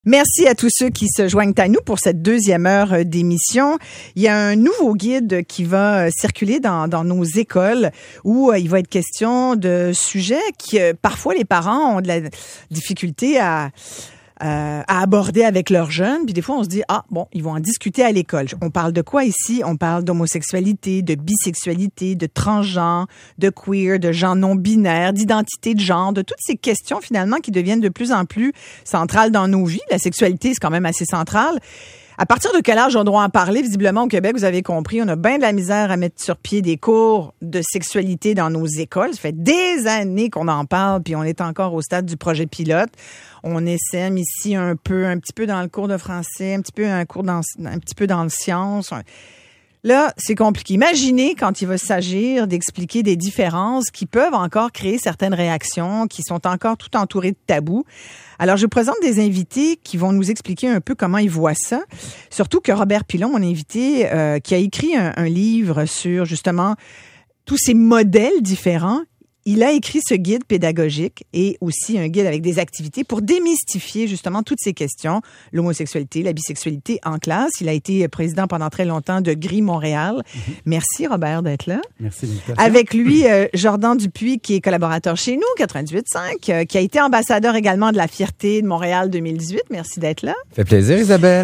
Merci à tous ceux qui se joignent à nous pour cette deuxième heure d'émission. Il y a un nouveau guide qui va circuler dans nos écoles où il va être question de sujets qui, parfois, les parents ont de la difficulté à aborder avec leurs jeunes. Puis des fois, on se dit, ils vont en discuter à l'école. On parle de quoi ici? On parle d'homosexualité, de bisexualité, de transgenre, de queer, de gens non-binaires, d'identité de genre, de toutes ces questions, finalement, qui deviennent de plus en plus centrales dans nos vies. La sexualité, c'est quand même assez central. À partir de quel âge on doit en parler? Visiblement, au Québec, vous avez compris, on a bien de la misère à mettre sur pied des cours de sexualité dans nos écoles. Ça fait des années qu'on en parle, puis on est encore au stade du projet pilote. On essaie ici un petit peu dans le cours de français, un petit peu dans le sciences. Là, c'est compliqué. Imaginez quand il va s'agir d'expliquer des différences qui peuvent encore créer certaines réactions, qui sont encore tout entourées de tabous. Alors, je vous présente des invités qui vont nous expliquer un peu comment ils voient ça. Surtout que Robert Pilon, mon invité, qui a écrit un livre sur justement tous ces modèles différents, il a écrit ce guide pédagogique et aussi un guide avec des activités pour démystifier justement toutes ces questions, l'homosexualité, la bisexualité en classe. Il a été président pendant très longtemps de GRI Montréal. Mm-hmm. Merci Robert d'être là. Merci d'invitation. Avec lui, Jordan Dupuis qui est collaborateur chez nous, 98.5, qui a été ambassadeur également de la fierté de Montréal 2018. Merci d'être là. Ça fait plaisir Isabelle.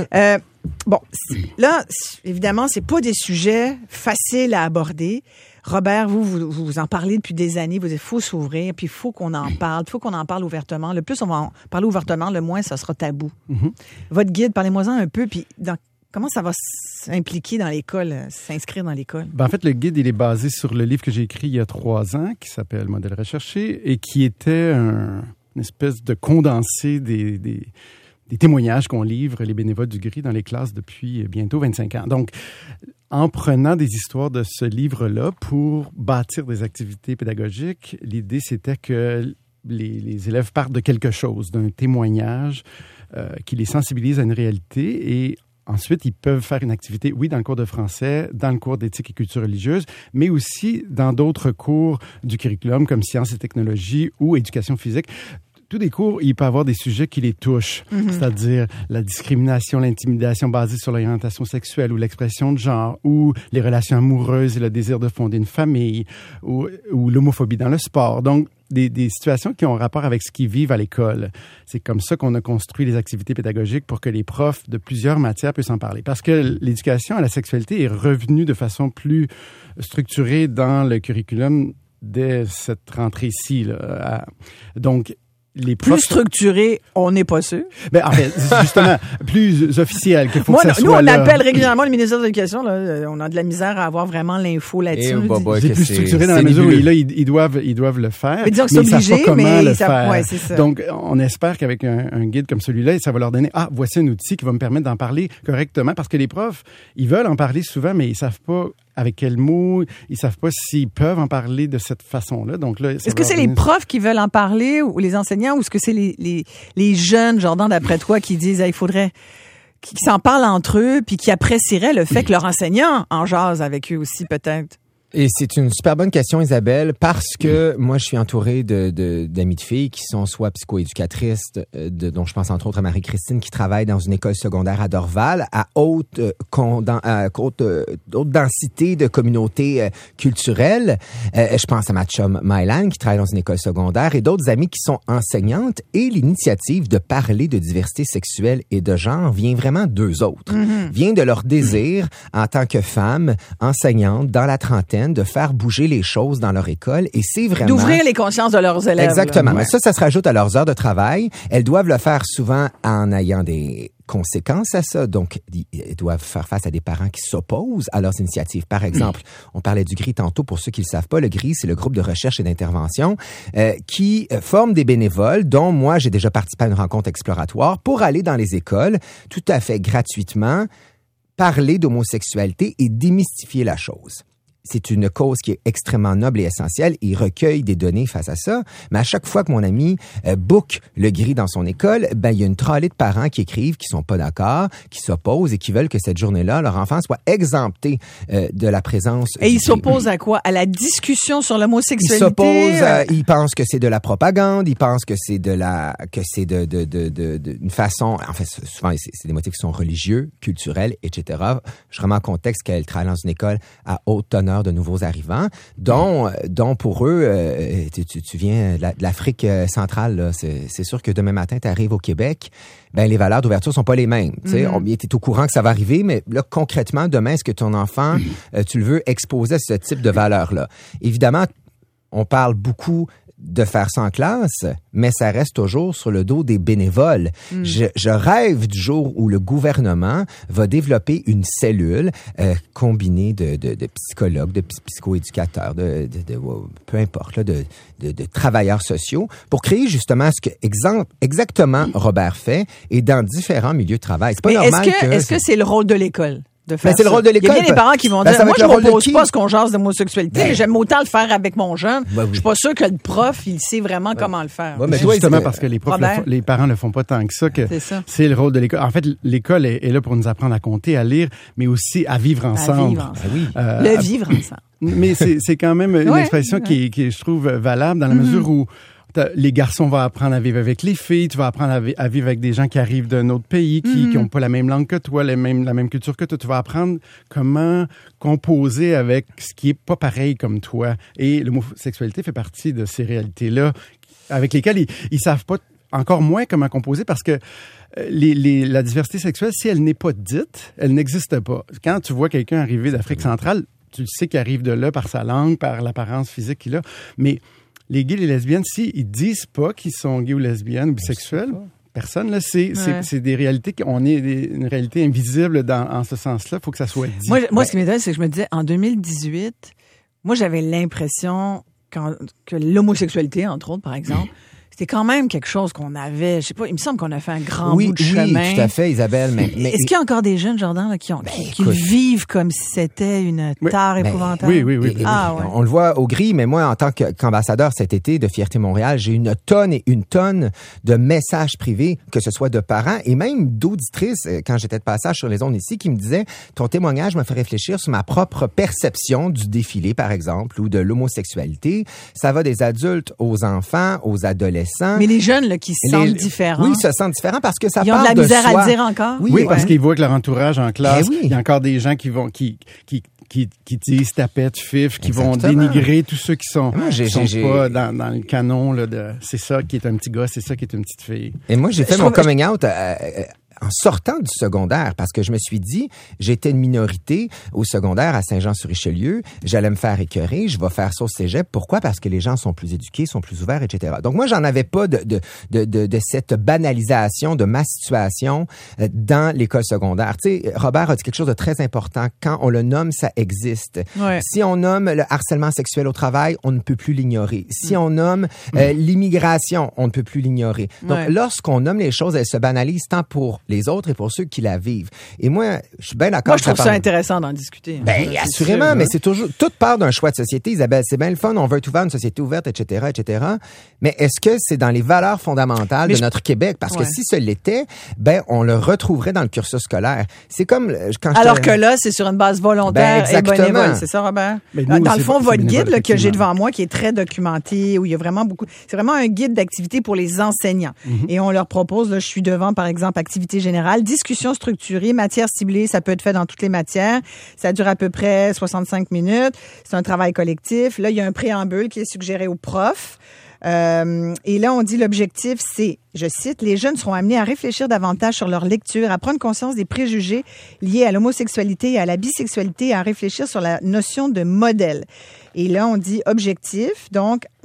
Là, évidemment, c'est pas des sujets faciles à aborder. Robert, vous en parlez depuis des années. Vous dites, faut s'ouvrir, puis il faut qu'on en parle. Il faut qu'on en parle ouvertement. Le plus on va en parler ouvertement, le moins ça sera tabou. Mm-hmm. Votre guide, parlez-moi-en un peu, puis comment ça va s'impliquer dans l'école, s'inscrire dans l'école? En fait, le guide, il est basé sur le livre que j'ai écrit il y a 3 ans, qui s'appelle « Modèle recherché » et qui était une espèce de condensé des témoignages qu'on livre, les bénévoles du GRI, dans les classes depuis bientôt 25 ans. Donc, en prenant des histoires de ce livre-là pour bâtir des activités pédagogiques, l'idée, c'était que les élèves partent de quelque chose, d'un témoignage qui les sensibilise à une réalité et ensuite, ils peuvent faire une activité, oui, dans le cours de français, dans le cours d'éthique et culture religieuse, mais aussi dans d'autres cours du curriculum comme sciences et technologies ou éducation physique. Tous les cours, il peut y avoir des sujets qui les touchent, c'est-à-dire la discrimination, l'intimidation basée sur l'orientation sexuelle ou l'expression de genre, ou les relations amoureuses et le désir de fonder une famille, ou l'homophobie dans le sport. Donc, des situations qui ont rapport avec ce qu'ils vivent à l'école. C'est comme ça qu'on a construit les activités pédagogiques pour que les profs de plusieurs matières puissent en parler. Parce que l'éducation à la sexualité est revenue de façon plus structurée dans le curriculum dès cette rentrée-ci, là. Donc, plus structuré, on n'est pas sûr. Ben, en fait, justement, plus officiel qu'il faut que ça soit. Nous, on appelle régulièrement le ministère de l'Éducation. Là, on a de la misère à avoir vraiment l'info là-dessus. C'est plus structuré dans la mesure où là, ils doivent le faire. Mais disons que c'est obligé, savent pas comment le faire. Ouais, c'est ça. Donc, on espère qu'avec un guide comme celui-là, ça va leur donner, voici un outil qui va me permettre d'en parler correctement. Parce que les profs, ils veulent en parler souvent, mais ils savent pas avec quels mots, ils savent pas s'ils peuvent en parler de cette façon-là. Donc là, est-ce que c'est les profs qui veulent en parler ou les enseignants ou est-ce que c'est les jeunes, Jordan, d'après toi, qui disent il faudrait qu'ils s'en parlent entre eux puis qui apprécieraient le fait que leur enseignant en jase avec eux aussi peut-être? Et c'est une super bonne question, Isabelle, parce que moi, je suis entouré d'amis de filles qui sont soit psychoéducatrices, dont je pense entre autres à Marie-Christine, qui travaille dans une école secondaire à Dorval, à haute densité de communautés culturelles. Je pense à ma chum Mylan, qui travaille dans une école secondaire, et d'autres amis qui sont enseignantes. Et l'initiative de parler de diversité sexuelle et de genre vient vraiment d'eux autres. Vient de leur désir, en tant que femmes enseignantes, dans la trentaine, de faire bouger les choses dans leur école et c'est vraiment... D'ouvrir les consciences de leurs élèves. Exactement. Ouais. Mais ça se rajoute à leurs heures de travail. Elles doivent le faire souvent en ayant des conséquences à ça. Donc, ils doivent faire face à des parents qui s'opposent à leurs initiatives. Par exemple, on parlait du GRI tantôt. Pour ceux qui le savent pas, le GRI, c'est le groupe de recherche et d'intervention qui forme des bénévoles, dont moi, j'ai déjà participé à une rencontre exploratoire pour aller dans les écoles tout à fait gratuitement, parler d'homosexualité et démystifier la chose. c'est une cause qui est extrêmement noble et essentielle. Il recueille des données face à ça. Mais à chaque fois que mon ami book le gris dans son école, ben il y a une tralée de parents qui écrivent, qui sont pas d'accord, qui s'opposent et qui veulent que cette journée-là, leur enfant soit exempté de la présence. Et ils s'opposent à quoi? À la discussion sur l'homosexualité? Ils s'opposent, ils pensent que c'est de la propagande, ils pensent que c'est une façon, en fait, souvent, c'est des motifs qui sont religieux, culturels, etc. Je remets en contexte qu'elle travaille dans une école à haute teneur de nouveaux arrivants, dont pour eux, tu viens de l'Afrique centrale, là, c'est sûr que demain matin, tu arrives au Québec, ben les valeurs d'ouverture sont pas les mêmes. Tu sais, on était au courant que ça va arriver, mais là, concrètement, demain, est-ce que ton enfant, tu le veux exposer à ce type de valeurs-là? Évidemment, on parle beaucoup de faire ça en classe, mais ça reste toujours sur le dos des bénévoles. Je rêve du jour où le gouvernement va développer une cellule combinée de psychologues, de psychoéducateurs, peu importe, là, de travailleurs sociaux, pour créer justement ce que exactement Robert fait et dans différents milieux de travail. C'est pas normal est-ce que c'est le rôle de l'école? C'est le rôle de l'école. Il y a bien des parents qui vont dire, moi, je ne m'oppose pas à ce qu'on jase d'homosexualité, mais j'aime autant le faire avec mon jeune. Je suis pas sûr que le prof, il sait vraiment comment le faire. Mais justement, parce que les profs, les parents ne font pas tant que ça, que c'est le rôle de l'école. En fait, l'école est là pour nous apprendre à compter, à lire, mais aussi à vivre ensemble. Le vivre ensemble. Mais c'est quand même une expression qui je trouve valable dans la mesure où les garçons vont apprendre à vivre avec les filles, tu vas apprendre à vivre avec des gens qui arrivent d'un autre pays, qui n'ont pas la même langue que toi, la même culture que toi. Tu vas apprendre comment composer avec ce qui est pas pareil comme toi. Et l'homosexualité fait partie de ces réalités-là avec lesquelles ils savent pas encore moins comment composer parce que la diversité sexuelle, si elle n'est pas dite, elle n'existe pas. Quand tu vois quelqu'un arriver d'Afrique centrale, tu sais qu'il arrive de là par sa langue, par l'apparence physique qu'il a, mais les gays et les lesbiennes, s'ils disent pas qu'ils sont gays ou lesbiennes ou bisexuels, personne, là, c'est des réalités une réalité invisible en ce sens-là. Il faut que ça soit dit. Moi, ce qui m'étonne, c'est que je me disais, en 2018, moi, j'avais l'impression que l'homosexualité, entre autres, par exemple, c'était quand même quelque chose qu'on avait, je sais pas, il me semble qu'on a fait un grand bout de chemin. Oui, tout à fait, Isabelle. Mais est-ce qu'il y a encore des jeunes, Jordan, là, qui vivent comme si c'était une tare épouvantable? Oui. On le voit au gris, mais moi, en tant qu'ambassadeur cet été de Fierté Montréal, j'ai une tonne de messages privés, que ce soit de parents et même d'auditrices, quand j'étais de passage sur les ondes ici, qui me disaient, ton témoignage me fait réfléchir sur ma propre perception du défilé, par exemple, ou de l'homosexualité. Ça va des adultes aux enfants, aux adolescents. Mais les jeunes là, qui se sentent différents. Oui, ils se sentent différents parce que ça part de soi. Ils ont de la misère à le dire encore. Oui, parce qu'ils voient que leur entourage en classe, il y a encore des gens qui disent tapette, fif, qui vont dénigrer tous ceux qui sont pas dans le canon là, de c'est ça qui est un petit gars, c'est ça qui est une petite fille. Et moi, j'ai fait mon coming out en sortant du secondaire, parce que je me suis dit, j'étais une minorité au secondaire à Saint-Jean-sur-Richelieu, j'allais me faire écœurer, je vais faire ça au cégep. Pourquoi? Parce que les gens sont plus éduqués, sont plus ouverts, etc. Donc moi, j'en avais pas de cette banalisation de ma situation dans l'école secondaire. Tu sais, Robert a dit quelque chose de très important. Quand on le nomme, ça existe. Ouais. Si on nomme le harcèlement sexuel au travail, on ne peut plus l'ignorer. Si on nomme l'immigration, on ne peut plus l'ignorer. Donc, lorsqu'on nomme les choses, elles se banalisent tant pour les autres et pour ceux qui la vivent. Et moi, je suis bien d'accord. Moi, je trouve ça intéressant d'en discuter. Ben, assurément, mais c'est toujours, toute part d'un choix de société, Isabelle. C'est bien le fun, on veut être ouvert, une société ouverte, etc., etc. Mais est-ce que c'est dans les valeurs fondamentales de notre Québec? Parce que si ce l'était, ben, on le retrouverait dans le cursus scolaire. C'est comme quand alors que là, c'est sur une base volontaire et bénévole. C'est ça, Robert? Nous, dans le fond, votre guide, là, que j'ai devant moi, qui est très documenté, où il y a vraiment beaucoup, c'est vraiment un guide d'activités pour les enseignants. Et on leur propose, là, je suis devant, par exemple, activité générale, discussion structurée, matière ciblée, ça peut être fait dans toutes les matières. Ça dure à peu près 65 minutes. C'est un travail collectif. Là, il y a un préambule qui est suggéré aux profs. Et là, on dit l'objectif, c'est, je cite, les jeunes seront amenés à réfléchir davantage sur leur lecture, à prendre conscience des préjugés liés à l'homosexualité et à la bisexualité et à réfléchir sur la notion de modèle. Et là, on dit objectif. Donc,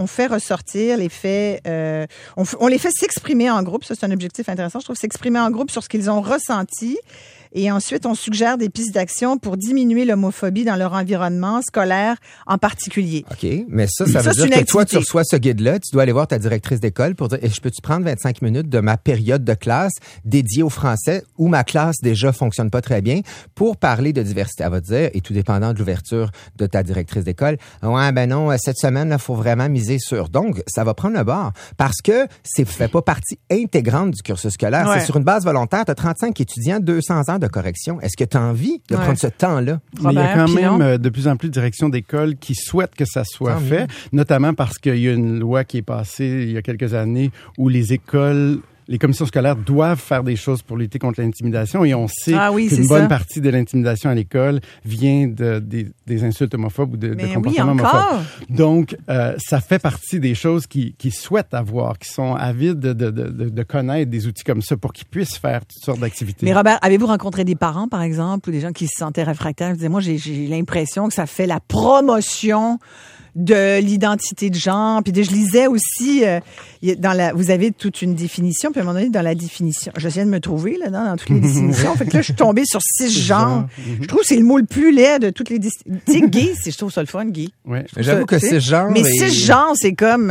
on fait ressortir les faits, on les fait s'exprimer en groupe. Ça, c'est un objectif intéressant. Je trouve s'exprimer en groupe sur ce qu'ils ont ressenti. Et ensuite, on suggère des pistes d'action pour diminuer l'homophobie dans leur environnement scolaire en particulier. OK, mais ça veut dire que toi, tu reçois ce guide-là, tu dois aller voir ta directrice d'école pour dire « Je peux-tu prendre 25 minutes de ma période de classe dédiée au français où ma classe déjà fonctionne pas très bien pour parler de diversité? » Elle va te dire, et tout dépendant de l'ouverture de ta directrice d'école, « Ouais, ben non, cette semaine, il faut vraiment miser sur. » Donc, ça va prendre le bord parce que c'est fait pas partie intégrante du cursus scolaire. Ouais. C'est sur une base volontaire. Tu as 35 étudiants, 200 ans de correction. Est-ce que tu as envie de prendre ce temps-là? Mais il y a quand même de plus en plus de directions d'école qui souhaitent que ça soit fait, notamment parce qu'il y a une loi qui est passée il y a quelques années où les commissions scolaires doivent faire des choses pour lutter contre l'intimidation et on sait qu'une bonne partie de l'intimidation à l'école vient des insultes homophobes ou de comportements homophobes. Donc, ça fait partie des choses qu'ils souhaitent avoir, qui sont avides de connaître des outils comme ça pour qu'ils puissent faire toutes sortes d'activités. Mais Robert, avez-vous rencontré des parents, par exemple, ou des gens qui se sentaient réfractaires? Moi, j'ai l'impression que ça fait la promotion de l'identité de genre. Puis je lisais aussi, vous avez toute une définition, puis à un moment donné, dans la définition, j'essaie de me trouver là dans toutes les définitions. Fait que là, je suis tombée sur 6 genres. Je trouve que c'est le mot le plus laid de toutes les définitions. Tu sais, gay, je trouve ça le fun, gay. Ouais. J'avoue que 6 genres. Mais 6 genres, c'est comme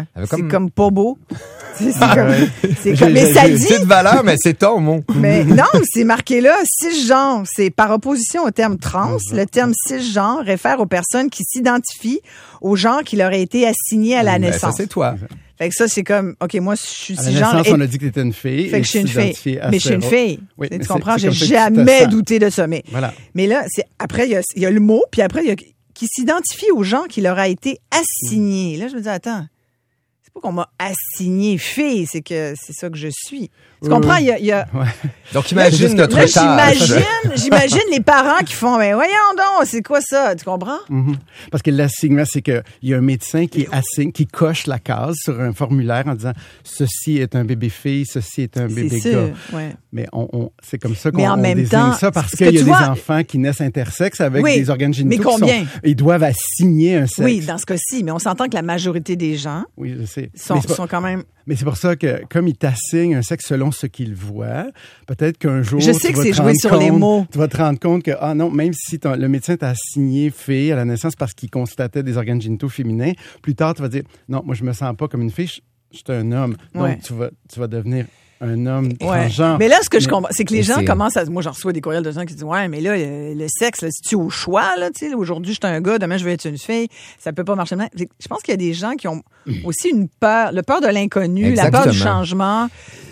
pas beau. C'est comme, mais ça dit. C'est de valeur, mais c'est ton mot. Mais non, c'est marqué là, 6 genres. C'est par opposition au terme trans. Le terme 6 genres réfère aux personnes qui s'identifient au genre qui leur a été assigné à la naissance. Ça, c'est toi. Fait que ça, c'est comme, OK, moi, je suis à la naissance, on a dit que t'étais une fille. Fait que je suis une fille. Mais je suis une fille. Oui, tu comprends? J'ai jamais douté de ça. Mais là, après, il y a le mot, puis après, il y a qui s'identifie au genre qui leur a été assigné. Là, je me dis, attends. Qu'on m'a assigné fille, c'est ça que je suis. Tu comprends? Il y a... Ouais. Donc, imagine notre étage. J'imagine les parents qui font, mais voyons donc, c'est quoi ça? Tu comprends? Mm-hmm. Parce que l'assignement, c'est qu'il y a un médecin qui qui coche la case sur un formulaire en disant, ceci est un bébé fille, ceci est un bébé gars. Ouais. Mais c'est comme ça qu'on désigne ça parce qu'il y a des enfants qui naissent intersexes avec des organes génitaux. Mais combien? Ils doivent assigner un sexe. Oui, dans ce cas-ci. Mais on s'entend que la majorité des gens sont quand même... Mais c'est pour ça que, comme ils t'assignent un sexe selon ce qu'ils voient, peut-être qu'un jour, je sais que c'est joué sur les mots. Tu vas te rendre compte que, non, même si le médecin t'a assigné fille à la naissance parce qu'il constatait des organes génitaux féminins, plus tard, tu vas dire, non, moi, je me sens pas comme une fille, je suis un homme. Donc, tu vas devenir un homme transgenre. Mais là, ce que je comprends, c'est que les gens commencent à... Moi, j'en reçois des courriels de gens qui disent, ouais, mais là, le sexe, là, c'est-tu au choix, là, tu sais, aujourd'hui, je suis un gars, demain, je vais être une fille, ça peut pas marcher. Je pense qu'il y a des gens qui ont aussi une peur, le peur de l'inconnu, la peur du changement,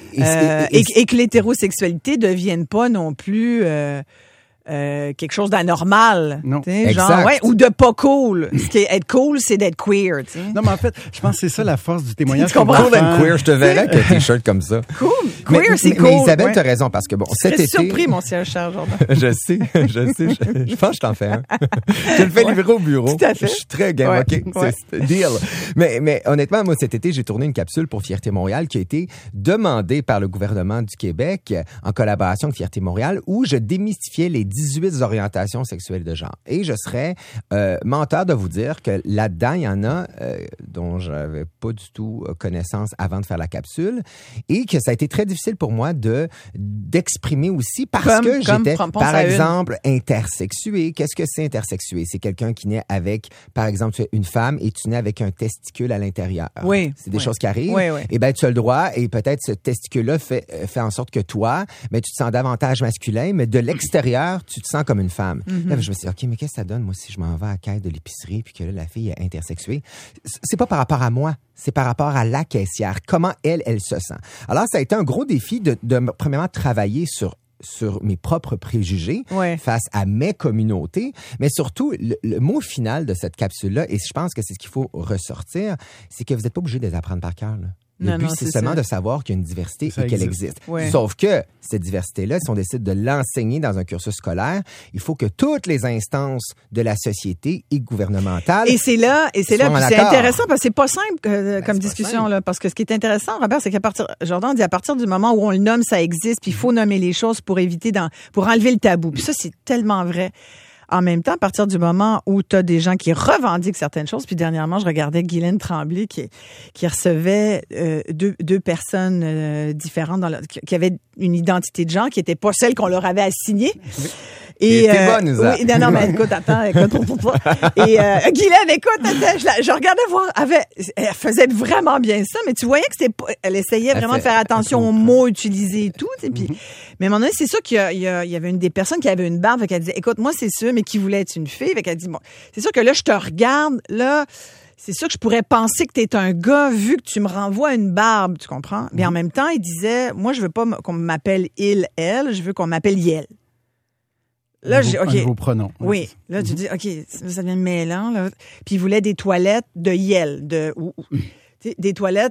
et que l'hétérosexualité devienne pas non plus... quelque chose d'anormal. Non. Genre, ou de pas cool. Ce qui est être cool, c'est d'être queer, tu sais. Non, mais en fait, je pense que c'est ça la force du témoignage. Tu comprends? Cool and queer, je te verrais avec un t-shirt comme ça. Cool. Queer, c'est cool. Mais Isabelle, t'as raison, parce que cet été... Je suis surpris, mon cher Jordan. Je sais. Je pense que je t'en fais un. Je le fais livrer au bureau. Tout à fait. Je suis très game, OK? C'est deal. Mais honnêtement, moi, cet été, j'ai tourné une capsule pour Fierté Montréal qui a été demandée par le gouvernement du Québec en collaboration avec Fierté Montréal où je démystifiais les 18 orientations sexuelles de genre. Et je serais menteur de vous dire que là-dedans, il y en a dont j'avais pas du tout connaissance avant de faire la capsule et que ça a été très difficile pour moi d'exprimer aussi parce que j'étais, par exemple, intersexué. Qu'est-ce que c'est intersexué? C'est quelqu'un qui naît avec, par exemple, tu es une femme et tu nais avec un testicule à l'intérieur. Oui. C'est des choses qui arrivent. Oui. Et ben tu as le droit et peut-être ce testicule-là fait en sorte que toi, tu te sens davantage masculin, mais de l'extérieur, tu te sens comme une femme. Mm-hmm. Là, je me suis dit, OK, mais qu'est-ce que ça donne, moi, si je m'en vais à la caisse de l'épicerie puis que là, la fille est intersexuée? C'est pas par rapport à moi, c'est par rapport à la caissière. Comment elle se sent? Alors, ça a été un gros défi de premièrement, travailler sur mes propres préjugés face à mes communautés, mais surtout, le mot final de cette capsule-là, et je pense que c'est ce qu'il faut ressortir, c'est que vous n'êtes pas obligé de les apprendre par cœur, là. Le but, c'est seulement de savoir qu'il y a une diversité et qu'elle existe. Ouais. Sauf que cette diversité-là, si on décide de l'enseigner dans un cursus scolaire, il faut que toutes les instances de la société et gouvernementales et c'est là, c'est intéressant parce que c'est pas simple comme discussion là, parce que ce qui est intéressant, Robert, c'est Jordan dit à partir du moment où on le nomme, ça existe, puis il faut nommer les choses pour éviter pour enlever le tabou. Puis ça, c'est tellement vrai. en même temps, à partir du moment où tu as des gens qui revendiquent certaines choses, puis dernièrement, je regardais Guylaine Tremblay qui recevait deux personnes différentes qui avaient une identité de genre qui n'était pas celle qu'on leur avait assignée. Et t'es bonne, ça. Oui, non, mais écoute, attends. Et Guylaine, écoute, je regardais voir, elle faisait vraiment bien ça, mais tu voyais que elle essayait vraiment de faire attention aux mots utilisés et tout. Et puis, mais à un moment donné, c'est sûr qu'il y avait une des personnes qui avait une barbe, fait qu'elle disait, écoute, moi, c'est sûr, mais qui voulait être une fille, fait qu'elle dit, bon, c'est sûr que là, je te regarde, là, c'est sûr que je pourrais penser que t'es un gars vu que tu me renvoies une barbe, tu comprends? Mais en même temps, il disait, moi, je veux pas qu'on m'appelle il, elle, je veux qu'on m'appelle Yel. Là, un nouveau pronom. Oui. Là, tu dis, OK, ça devient mêlant, là. Puis il voulait des toilettes de Yel, des toilettes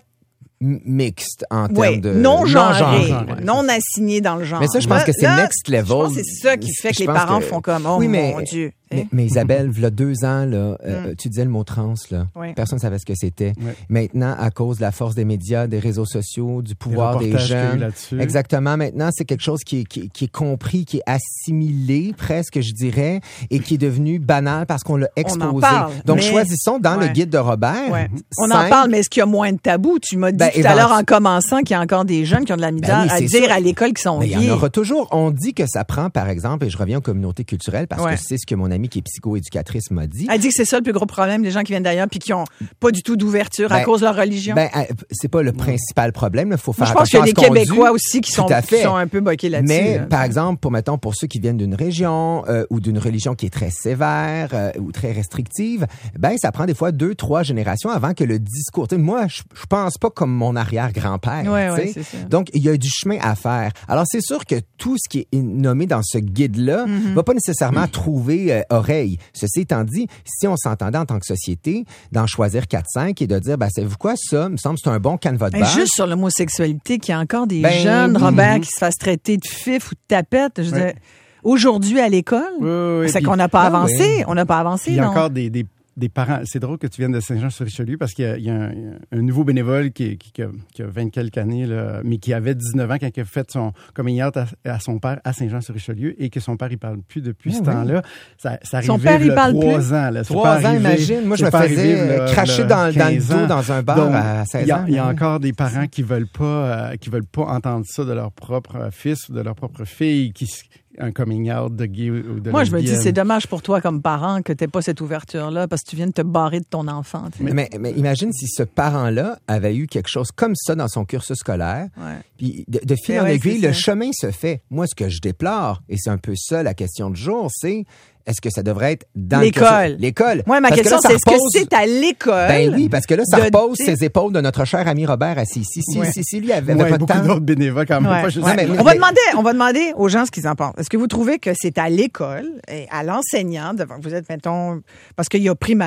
mixte en termes de... non genré, non assigné dans le genre. Mais ça, je pense que c'est next level. Je pense que c'est ça qui fait que les parents font comme, oh mon Dieu. Mais Isabelle, il y a 2 ans, là, tu disais le mot trans, là. Oui. Personne ne savait ce que c'était. Oui. Maintenant, à cause de la force des médias, des réseaux sociaux, du pouvoir des jeunes. Exactement. Maintenant, c'est quelque chose qui est compris, qui est assimilé, presque, je dirais, et qui est devenu banal parce qu'on l'a exposé. On en parle, donc, choisissons dans le guide de Robert. Ouais. On en parle, mais est-ce qu'il y a moins de tabous? Tu m'as dit tout à l'heure en commençant qu'il y a encore des jeunes qui ont de la misère à dire à l'école qu'ils sont gays. Il y en aura toujours. On dit que ça prend, par exemple, et je reviens aux communautés culturelles parce que c'est ce que mon amie qui est psychoéducatrice m'a dit. Elle dit que c'est ça le plus gros problème, les gens qui viennent d'ailleurs puis qui ont pas du tout d'ouverture à cause de leur religion. C'est pas le principal problème. Il faut faire attention à ce qu'on dit. Je pense qu'il y a des Québécois aussi qui sont un peu boqués là-dessus. Mais, par exemple, pour ceux qui viennent d'une région ou d'une religion qui est très sévère ou très restrictive, ça prend des fois 2-3 générations avant que le discours... Moi, je pense pas comme mon arrière-grand-père. C'est ça. Donc, il y a du chemin à faire. Alors, c'est sûr que tout ce qui est nommé dans ce guide-là va pas nécessairement trouver oreille. Ceci étant dit, si on s'entendait en tant que société d'en choisir 4-5 et de dire, savez-vous quoi, ça, me semble, c'est un bon canevas de base. Juste sur l'homosexualité, qu'il y a encore des jeunes, Robert, qui se fassent traiter de fif ou de tapette. Je veux dire, aujourd'hui à l'école, c'est qu'on n'a pas avancé. On n'a pas avancé, il y a encore des parents. C'est drôle que tu viennes de Saint-Jean-sur-Richelieu parce qu'il y a un nouveau bénévole qui a 20 quelques années, là, mais qui avait 19 ans quand il a fait son coming out à son père à Saint-Jean-sur-Richelieu et que son père, il parle plus depuis ce temps-là. Ça arrivait son père, il parle 3 ans. Là. 3 ans, imagine. Moi, je me faisais cracher dans le dos dans un bar à 16 ans. Il y a encore des parents qui veulent pas entendre ça de leur propre fils ou de leur propre fille un coming out de gay ou de Moi, je me lesbienne. dis, c'est dommage pour toi comme parent que t'aies pas cette ouverture-là parce que tu viens de te barrer de ton enfant. Mais imagine si ce parent-là avait eu quelque chose comme ça dans son cursus scolaire. Puis de fil en aiguille, le chemin se fait. Moi, ce que je déplore, et c'est un peu ça la question du jour, c'est est-ce que ça devrait être dans l'école? Moi, ma question, c'est est-ce que c'est à l'école? Oui, parce que là, ça repose ses épaules de notre cher ami Robert assis ici. Si lui avait pas de beaucoup temps. d'autres bénévoles quand même. On va demander aux gens ce qu'ils en pensent. Est-ce que vous trouvez que c'est à l'école et à l'enseignant, vous êtes, mettons, parce qu'il y a primaire,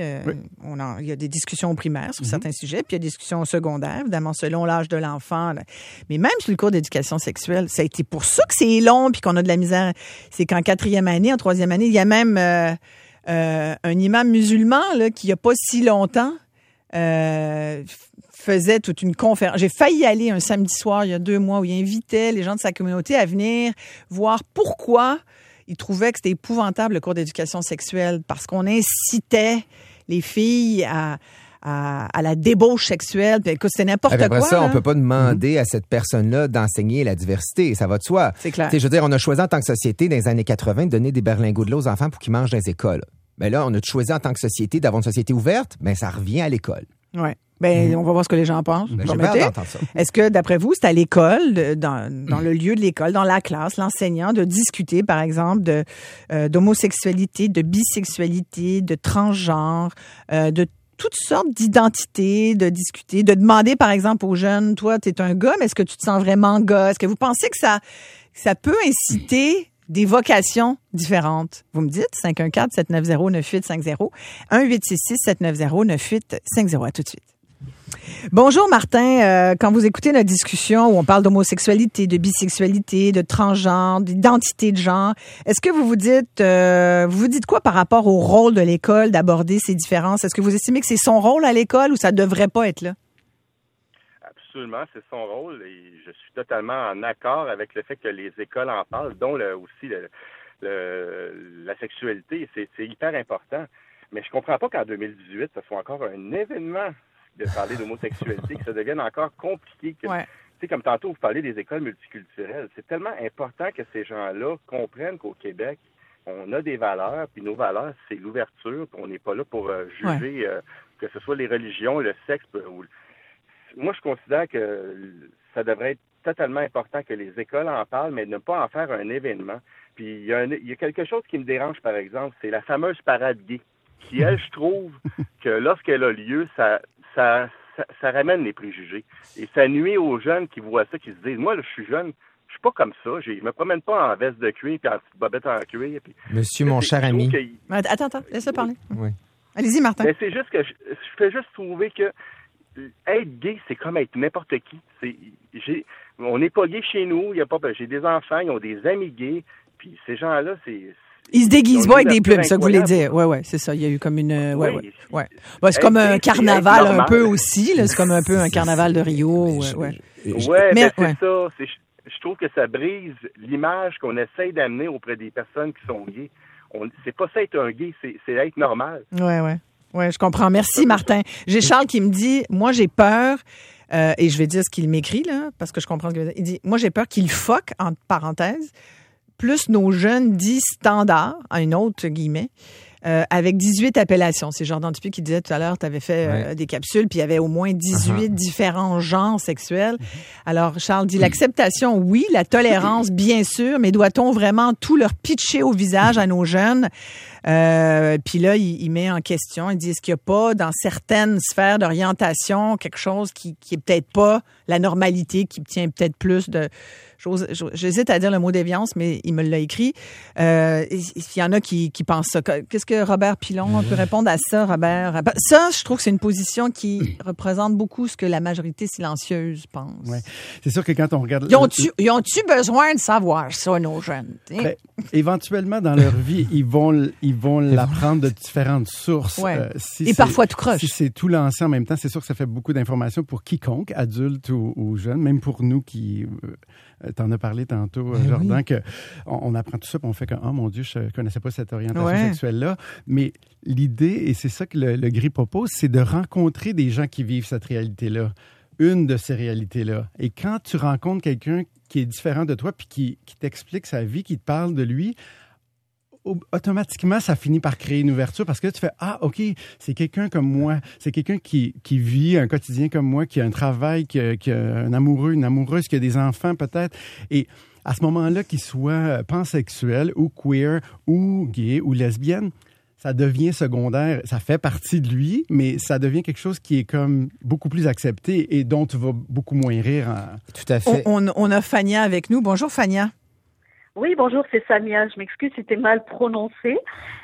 il y a des discussions au primaire sur certains sujets, puis il y a des discussions au secondaire, évidemment, selon l'âge de l'enfant. Là. Mais même sur le cours d'éducation sexuelle, ça a été pour ça que c'est long puis qu'on a de la misère. C'est qu'en 4e année, en 3e année, il y a même un imam musulman là, qui, il n'y a pas si longtemps, faisait toute une conférence. J'ai failli aller un samedi soir, il y a 2 mois, où il invitait les gens de sa communauté à venir voir pourquoi il trouvait que c'était épouvantable le cours d'éducation sexuelle, parce qu'on incitait les filles à la débauche sexuelle. Puis, écoute, c'est n'importe quoi. Après ça, on peut pas demander à cette personne-là d'enseigner la diversité. Ça va de soi. C'est clair. Je veux dire, on a choisi en tant que société, dans les années 80, de donner des berlingots de lait aux enfants pour qu'ils mangent dans les écoles. Mais là, on a choisi en tant que société d'avoir une société ouverte. Ça revient à l'école. Oui. On va voir ce que les gens pensent. J'ai hâte d'entendre ça. Est-ce que, d'après vous, c'est à l'école, dans le lieu de l'école, dans la classe, l'enseignant, de discuter, par exemple, d'homosexualité, de bisexualité, de transgenre, de toutes sortes d'identités, de discuter, de demander, par exemple, aux jeunes, toi, t'es un gars, mais est-ce que tu te sens vraiment gars? Est-ce que vous pensez que ça peut inciter des vocations différentes? Vous me dites, 514-790-9850, 1-866-790-9850. À tout de suite. Bonjour Martin, quand vous écoutez notre discussion où on parle d'homosexualité, de bisexualité, de transgenre, d'identité de genre, est-ce que vous dites quoi par rapport au rôle de l'école d'aborder ces différences? Est-ce que vous estimez que c'est son rôle à l'école ou ça devrait pas être là? Absolument, c'est son rôle et je suis totalement en accord avec le fait que les écoles en parlent, dont aussi la sexualité, c'est hyper important. Mais je comprends pas qu'en 2018, ce soit encore un événement de parler d'homosexualité, que ça devienne encore compliqué. Tu sais, comme tantôt, vous parlez des écoles multiculturelles. C'est tellement important que ces gens-là comprennent qu'au Québec, on a des valeurs, puis nos valeurs, c'est l'ouverture, puis on n'est pas là pour juger que ce soit les religions, le sexe. Moi, je considère que ça devrait être totalement important que les écoles en parlent, mais ne pas en faire un événement. Puis il y a quelque chose qui me dérange, par exemple, c'est la fameuse parade gay, qui, elle, je trouve que lorsqu'elle a lieu, ça ramène les préjugés. Et ça nuit aux jeunes qui voient ça, qui se disent, moi, là, je suis jeune, je suis pas comme ça. Je me promène pas en veste de cuir puis en petite bobette en cuir. Puis, Monsieur, mon cher ami. Attends, laisse-le parler. Oui. Allez-y, Martin. Mais c'est juste que je fais juste trouver que être gay, c'est comme être n'importe qui. On n'est pas gay chez nous. J'ai des enfants, ils ont des amis gays. Puis ces gens-là, ils se déguisent pas avec des plumes, c'est ça que vous voulez dire. Ouais, c'est ça. Il y a eu comme une. Ouais. Bah, c'est comme un carnaval un peu aussi. Là. C'est comme un peu un carnaval de Rio. Ouais, mais c'est ça. Je trouve que ça brise l'image qu'on essaye d'amener auprès des personnes qui sont gays. C'est pas ça être un gay, c'est être normal. Ouais, je comprends. Merci, Martin. J'ai Charles qui me dit, moi, j'ai peur, et je vais dire ce qu'il m'écrit, là, parce que je comprends ce qu'il veut dire. Il dit, moi, j'ai peur qu'il fuck, entre parenthèses, plus nos jeunes dits standards, un autre guillemets, avec 18 appellations. C'est Jordan Dupuis qui disait tout à l'heure, tu avais fait des capsules, puis il y avait au moins 18 différents genres sexuels. Alors, Charles dit, l'acceptation, oui, la tolérance, bien sûr, mais doit-on vraiment tout leur pitcher au visage à nos jeunes? Puis là, il met en question, il dit, est-ce qu'il n'y a pas, dans certaines sphères d'orientation, quelque chose qui est peut-être pas la normalité, qui tient peut-être plus de... J'hésite à dire le mot déviance, mais il me l'a écrit. Il y en a qui pensent ça. Qu'est-ce que Robert Pilon peut répondre à ça, Robert? Ça, je trouve que c'est une position qui représente beaucoup ce que la majorité silencieuse pense. Ouais. C'est sûr que quand on regarde... Ils ont-tu besoin de savoir ça, nos jeunes? Ben, éventuellement, dans leur vie, ils vont l'apprendre de différentes sources. Ouais. Et parfois tout croche. Si c'est tout lancé en même temps, c'est sûr que ça fait beaucoup d'informations pour quiconque, adulte ou jeune, même pour nous qui... T'en as parlé tantôt, Jordan, que on apprend tout ça, puis on fait que, oh mon Dieu, je connaissais pas cette orientation sexuelle-là. Mais l'idée, et c'est ça que le GRI propose, c'est de rencontrer des gens qui vivent cette réalité-là, une de ces réalités-là. Et quand tu rencontres quelqu'un qui est différent de toi, puis qui t'explique sa vie, qui te parle de lui, automatiquement, ça finit par créer une ouverture parce que là, tu fais « Ah, OK, c'est quelqu'un comme moi. C'est quelqu'un qui vit un quotidien comme moi, qui a un travail, qui a un amoureux, une amoureuse, qui a des enfants peut-être. » Et à ce moment-là, qu'il soit pansexuel ou queer ou gay ou lesbienne, ça devient secondaire. Ça fait partie de lui, mais ça devient quelque chose qui est comme beaucoup plus accepté et dont tu vas beaucoup moins rire. Tout à fait. On a Fania avec nous. Bonjour, Fania. Oui, bonjour, c'est Samia. Je m'excuse, c'était mal prononcé.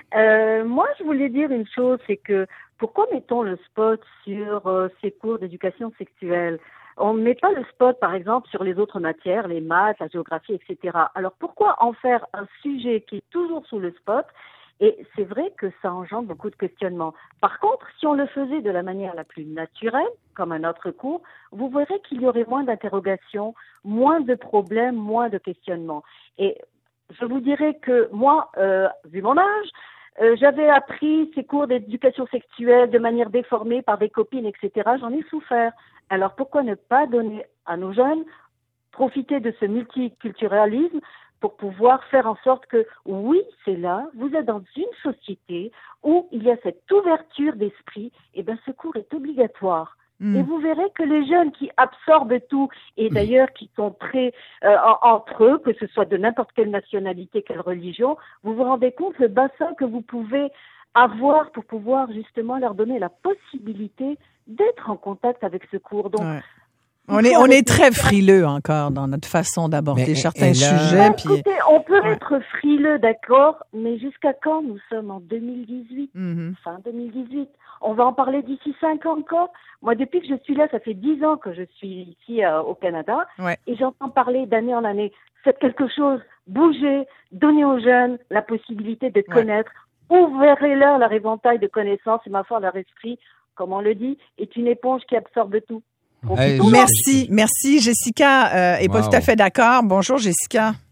Moi, je voulais dire une chose, c'est que pourquoi mettons le spot sur ces cours d'éducation sexuelle? On ne met pas le spot, par exemple, sur les autres matières, les maths, la géographie, etc. Alors, pourquoi en faire un sujet qui est toujours sous le spot? Et c'est vrai que ça engendre beaucoup de questionnements. Par contre, si on le faisait de la manière la plus naturelle, comme un autre cours, vous verrez qu'il y aurait moins d'interrogations, moins de problèmes, moins de questionnements. Et je vous dirais que moi, vu mon âge, j'avais appris ces cours d'éducation sexuelle de manière déformée par des copines, etc. J'en ai souffert. Alors pourquoi ne pas donner à nos jeunes, profiter de ce multiculturalisme pour pouvoir faire en sorte que, oui, c'est là, vous êtes dans une société où il y a cette ouverture d'esprit, et bien ce cours est obligatoire. Et vous verrez que les jeunes qui absorbent tout, et d'ailleurs qui sont très entre eux, que ce soit de n'importe quelle nationalité, quelle religion, vous vous rendez compte le bassin que vous pouvez avoir pour pouvoir justement leur donner la possibilité d'être en contact avec ce cours. Donc, on est très frileux encore dans notre façon d'aborder certains sujets. Écoutez, on peut être frileux, d'accord, mais jusqu'à quand? Nous sommes en 2018, fin 2018. On va en parler d'ici 5 ans encore. Moi, depuis que je suis là, ça fait 10 ans que je suis ici au Canada, et j'entends parler d'année en année. Faites quelque chose, bougez, donnez aux jeunes la possibilité de connaître, ouvrez-leur leur éventail de connaissances, et ma foi, leur esprit, comme on le dit, est une éponge qui absorbe tout. Merci. Jessica est pas tout à fait d'accord. Bonjour, Jessica.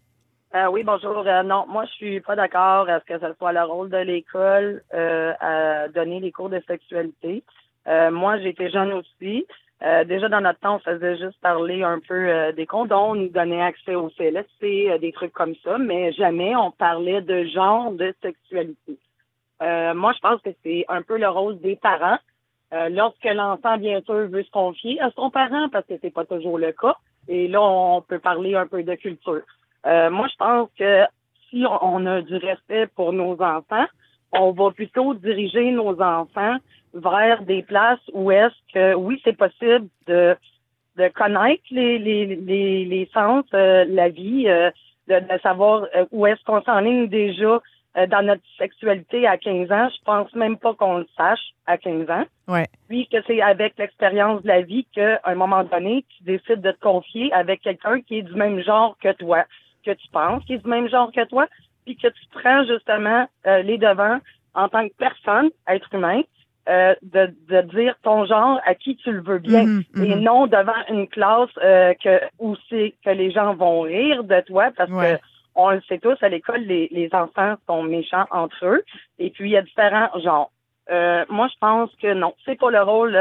Oui, bonjour. Non, moi, je suis pas d'accord à ce que ce soit le rôle de l'école à donner les cours de sexualité. Moi, j'étais jeune aussi. Déjà, dans notre temps, on faisait juste parler un peu des condoms, on nous donnait accès au CLSC, des trucs comme ça, mais jamais on parlait de genre de sexualité. Moi, je pense que c'est un peu le rôle des parents. Lorsque l'enfant, bien sûr, veut se confier à son parent, parce que c'est pas toujours le cas, et là, on peut parler un peu de culture. Moi, je pense que si on a du respect pour nos enfants, on va plutôt diriger nos enfants vers des places où est-ce que, oui, c'est possible de connaître les sens, la vie, de savoir où est-ce qu'on s'enligne déjà dans notre sexualité à 15 ans. Je pense même pas qu'on le sache à 15 ans. Ouais. Puis que c'est avec l'expérience de la vie qu'à un moment donné, tu décides de te confier avec quelqu'un qui est du même genre que toi, que tu penses qui est du même genre que toi, puis que tu prends justement les devants en tant que personne, être humain, de dire ton genre à qui tu le veux bien, et non devant une classe où c'est que les gens vont rire de toi, parce que on le sait tous, à l'école, les enfants sont méchants entre eux, et puis il y a différents genres. Moi, je pense que non, c'est pas le rôle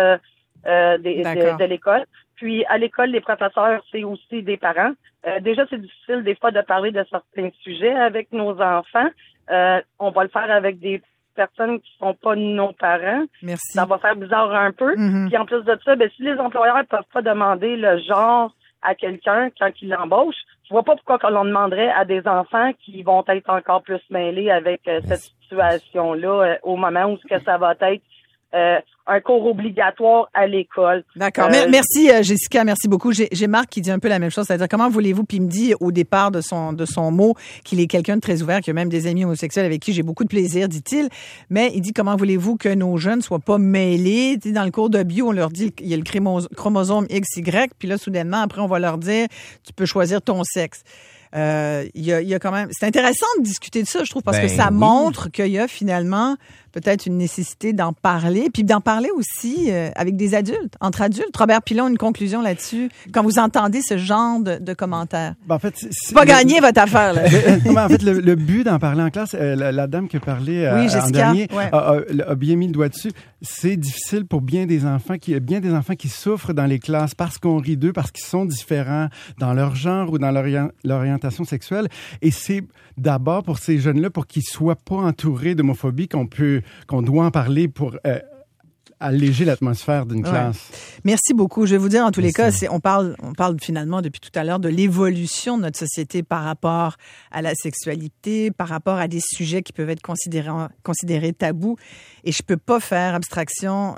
de l'école. Puis, à l'école, les professeurs, c'est aussi des parents. Déjà, c'est difficile des fois de parler de certains sujets avec nos enfants. On va le faire avec des personnes qui sont pas nos parents. Merci. Ça va faire bizarre un peu. Puis, en plus de ça, si les employeurs peuvent pas demander le genre à quelqu'un quand ils l'embauchent, je vois pas pourquoi on demanderait à des enfants qui vont être encore plus mêlés avec cette situation-là au moment où que ça va être un cours obligatoire à l'école. D'accord. Merci, Jessica. Merci beaucoup. J'ai Marc qui dit un peu la même chose. C'est-à-dire, comment voulez-vous, puis il me dit au départ de son mot qu'il est quelqu'un de très ouvert, qu'il a même des amis homosexuels avec qui j'ai beaucoup de plaisir, dit-il. Mais il dit, comment voulez-vous que nos jeunes soient pas mêlés? Tu sais, dans le cours de bio, on leur dit qu'il y a le chromosome XY, puis là, soudainement, après, on va leur dire, tu peux choisir ton sexe. Il y a quand même, c'est intéressant de discuter de ça, je trouve, parce que ça montre qu'il y a finalement peut-être une nécessité d'en parler, puis d'en parler aussi avec des adultes, entre adultes. Robert Pilon, une conclusion là-dessus, quand vous entendez ce genre de commentaires. Ben, en fait, c'est pas gagné votre affaire, là. En fait, le but d'en parler en classe, la dame qui a parlé en dernier a bien mis le doigt dessus. C'est difficile pour bien des enfants qui souffrent dans les classes parce qu'on rit d'eux, parce qu'ils sont différents dans leur genre ou dans leur orientation sexuelle. Et c'est d'abord pour ces jeunes-là, pour qu'ils soient pas entourés d'homophobie, qu'on doit en parler pour alléger l'atmosphère d'une classe. Merci beaucoup. Je vais vous dire, en tous les cas, on parle finalement depuis tout à l'heure de l'évolution de notre société par rapport à la sexualité, par rapport à des sujets qui peuvent être considérés tabous. Et je peux pas faire abstraction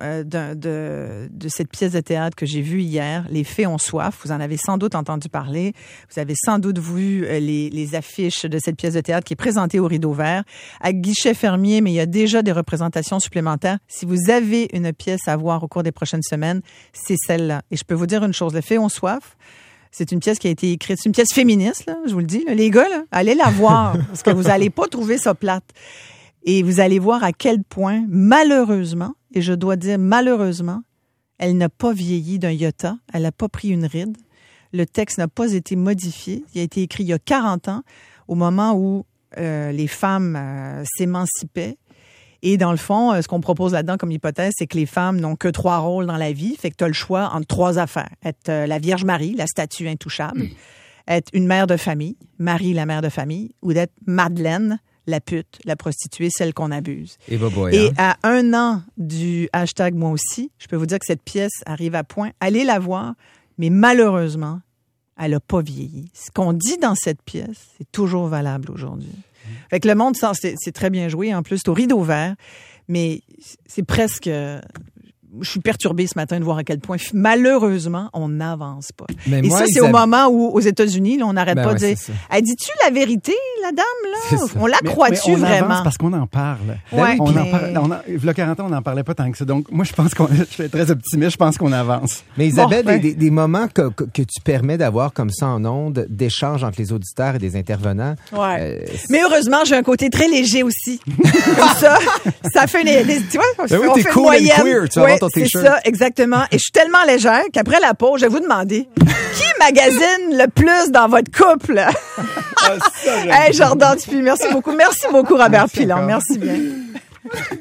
de cette pièce de théâtre que j'ai vue hier, Les Fées ont soif. Vous en avez sans doute entendu parler. Vous avez sans doute vu les affiches de cette pièce de théâtre qui est présentée au Rideau Vert à guichet fermier, mais il y a déjà des représentations supplémentaires. Si vous avez une pièce à voir au cours des prochaines semaines, c'est celle-là. Et je peux vous dire une chose, Les Fées ont soif, c'est une pièce qui a été écrite, c'est une pièce féministe, là, je vous le dis. Là. Les gars, là, allez la voir, parce que vous allez pas trouver ça plate. Et vous allez voir à quel point, malheureusement, et je dois dire malheureusement, elle n'a pas vieilli d'un iota, elle n'a pas pris une ride. Le texte n'a pas été modifié. Il a été écrit il y a 40 ans, au moment où les femmes s'émancipaient. Et dans le fond, ce qu'on propose là-dedans comme hypothèse, c'est que les femmes n'ont que 3 rôles dans la vie. Fait que tu as le choix entre 3 affaires. Être la Vierge Marie, la statue intouchable. Être une mère de famille, Marie, la mère de famille. Ou d'être Madeleine, la pute, la prostituée, celle qu'on abuse. Et à 1 an du hashtag moi aussi, je peux vous dire que cette pièce arrive à point. Allez la voir, mais malheureusement, elle n'a pas vieilli. Ce qu'on dit dans cette pièce, c'est toujours valable aujourd'hui. Fait que le monde, c'est très bien joué. En plus, c'est au Rideau Vert, mais c'est presque... Je suis perturbée ce matin de voir à quel point, malheureusement, on n'avance pas. Et moi, ça, c'est au moment où, aux États-Unis, là, on n'arrête pas de dire « Dis-tu la vérité, la dame, là? On la croit-tu vraiment? » Avance parce qu'on en parle. Ouais, il y a 40 ans, on n'en parlait pas tant que ça. Donc, moi, je suis très optimiste. Je pense qu'on avance. Mais Isabelle, des moments que tu permets d'avoir comme ça en ondes, d'échanges entre les auditeurs et des intervenants. Ouais. Mais heureusement, j'ai un côté très léger aussi. Comme ça fait tu vois, on fait cool moyenne. And queer, tu vas ton c'est t-shirt. Ça, exactement. Et je suis tellement légère qu'après la pause, je vais vous demander qui magasine le plus dans votre couple? Jordan Dupuis, merci beaucoup. Merci beaucoup, Robert Pilon. Merci bien.